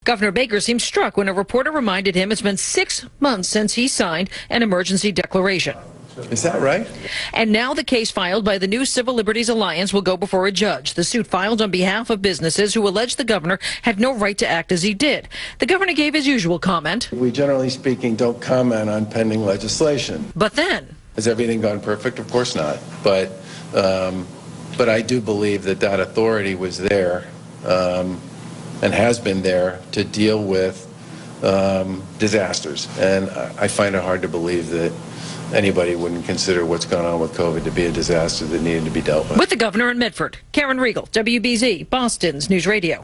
Governor Baker seemed struck when a reporter reminded him it's been 6 months since he signed an emergency declaration. Is that right? And now the case filed by the New Civil Liberties Alliance will go before a judge. The suit filed on behalf of businesses who allege the governor had no right to act as he did. The governor gave his usual comment. We, generally speaking, don't comment on pending legislation. But then... Has everything gone perfect? Of course not. But I do believe that authority was there and has been there to deal with disasters. And I find it hard to believe that anybody wouldn't consider what's going on with COVID to be a disaster that needed to be dealt with. With the governor in Medford, Karen Riegel, WBZ, Boston's News Radio.